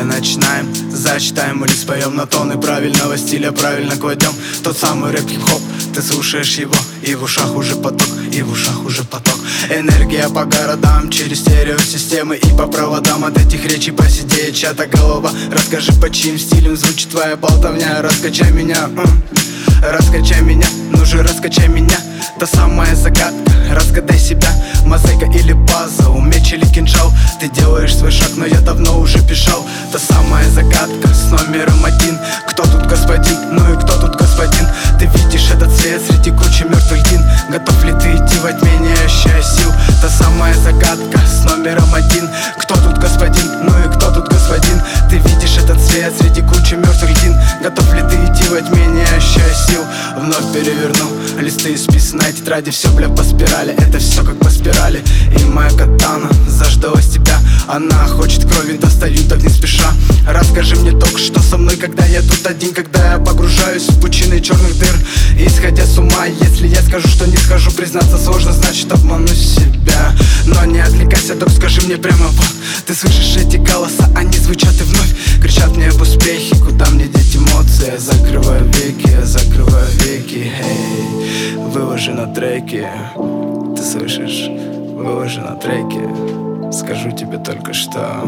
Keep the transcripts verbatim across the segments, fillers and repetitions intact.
начинаем, зачитаем или споем на тоны правильного стиля, правильно кладем тот самый рэп хип-хоп. Ты слушаешь его, и в ушах уже поток, и в ушах уже поток. Энергия по городам, через стереосистемы и по проводам. От этих речей посидеет чья-то голова. Расскажи, по чьим стилям звучит твоя болтовня. Раскачай меня, раскачай меня, ну же раскачай меня. Та самая загадка, разгадай себя. Мозаика или пазл, меч или кинжал. Ты делаешь свой шаг, но я давно уже бежал. Та самая загадка с номером один. Кто тут господин, ну и кто тут господин? Ты видишь этот свет среди кучи мертвых дин. Готов ли ты идти во тьме, не ощущая сил? Та самая загадка с номером один. Кто тут господин, ну и кто тут господин? Ты видишь этот свет среди кучи мертвых дин. Готов ли ты идти во тьме, не ощущая сил? Вновь переверну листы исписанной тетради. Все, бля, по спирали, это все как по спирали. И моя катана заждалась тебя. Она хочет крови, достаю так не спеша. Расскажи мне только, что со мной, когда я тут один. Когда я погружаюсь в пучины черных дыр, исходя с ума. Если я скажу, что не схожу, признаться сложно, значит обману себя. Но не отвлекайся, док, скажи мне прямо вот. Ты слышишь эти голоса, они звучат и вновь кричат мне об успехе. Куда мне деть эмоции? Я закрываю веки, я закрываю веки. Эй, выложи на треке. Ты слышишь? Выложи на треке. Скажу тебе только что.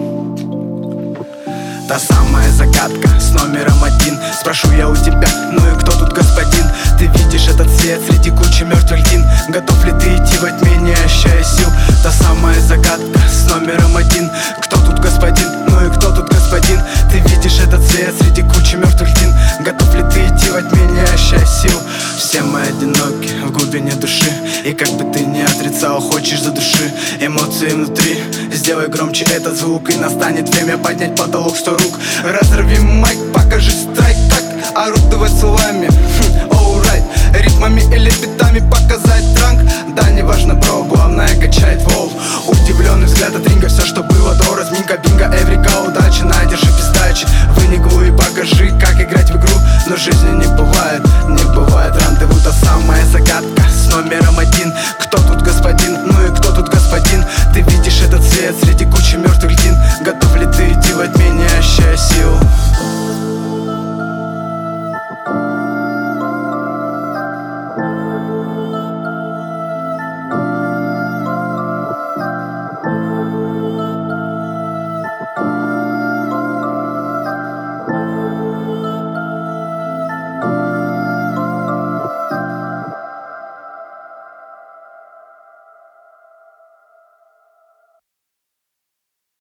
Та самая загадка с номером один. Спрошу я у тебя, ну и кто тут господин? Ты видишь этот свет среди кучи мертвых дин. Готов ли ты идти во тьме, не ощущая сил? Та самая загадка с номером один. Кто тут господин, ну и кто тут господин? Ты видишь этот свет среди кучи мертвых дин. Готов ли ты идти во тьме, не ощущая сил? Все мы одиноки в глубине души. И как бы ты ни отрицал, хочешь задуши эмоции внутри. Сделай громче этот звук, и настанет время поднять потолок сто рук. Разорви майк, покажи страйк, так орудовать словами, хм, alright. Ритмами или битами показать транк. Да, неважно, бро, главное качает вол. Удивленный взгляд от ринга, все, что было до разминка. Бинго, эврика, удачи, на, держи пиздачи. Вынеглу и покажи, как играть в игру. Но жизни не бывает, не бывает рандеву. Та самая загадка с номером один. Кто тут господин, ну и кто тут господин? Ты видишь этот свет среди кучи мертвых дин. Готов ли ты идти во тьме, не ощущая сил?